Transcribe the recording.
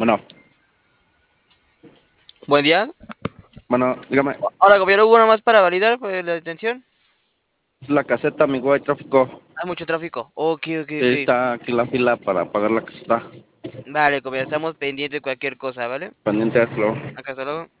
Bueno, Buen día. bueno, dígame, Ahora, compañero, ¿hubo una más para validar la detención? es la caseta, amigo, hay tráfico. Hay mucho tráfico. Ok, ok, Sí, ok. está aquí la fila para pagar la caseta. Vale, compañero, estamos pendientes de cualquier cosa, ¿vale? Pendiente, hazlo. Acá hasta luego.